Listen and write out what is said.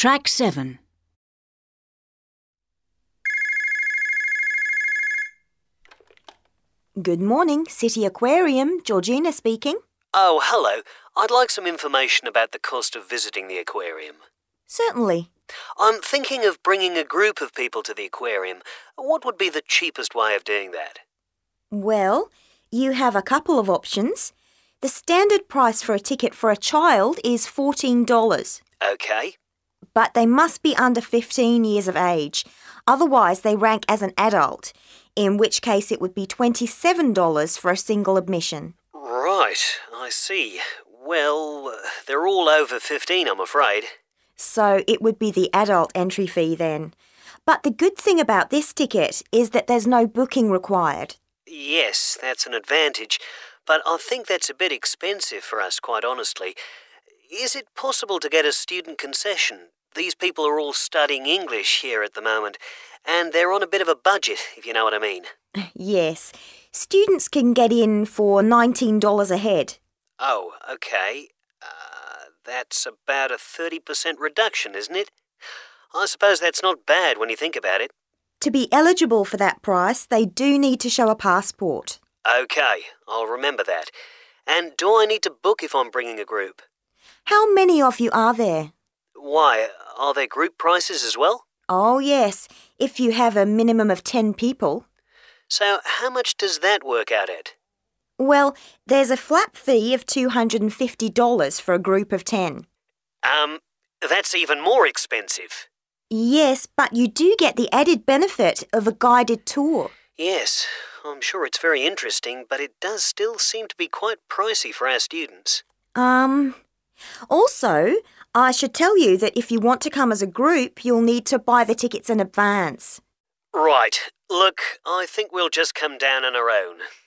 Track 7. Good morning, City Aquarium. Georgina speaking. Oh, hello. I'd like some information about the cost of visiting the aquarium. Certainly. I'm thinking of bringing a group of people to the aquarium. What would be the cheapest way of doing that? Well, you have a couple of options. The standard price for a ticket for a child is $14. Okay. But they must be under 15 years of age. Otherwise, they rank as an adult, in which case it would be $27 for a single admission. Right, I see. Well, they're all over 15, I'm afraid. So it would be the adult entry fee then. But the good thing about this ticket is that there's no booking required. Yes, that's an advantage, but I think that's a bit expensive for us, quite honestly. Is it possible to get a student concession? These people are all studying English here at the moment, and they're on a bit of a budget, if you know what I mean. Yes, students can get in for $19 a head. Oh, okay. That's about a 30% reduction, isn't it? I suppose that's not bad when you think about it. To be eligible for that price, they do need to show a passport. Okay, I'll remember that. And do I need to book if I'm bringing a group? How many of you are there? Why, are there group prices as well? Oh, yes, if you have a minimum of 10 people. So how much does that work out at? Well, there's a flat fee of $250 for a group of 10. That's even more expensive. Yes, but you do get the added benefit of a guided tour. Yes, I'm sure it's very interesting, but it does still seem to be quite pricey for our students. Also, I should tell you that if you want to come as a group, you'll need to buy the tickets in advance. Right. Look, I think we'll just come down on our own.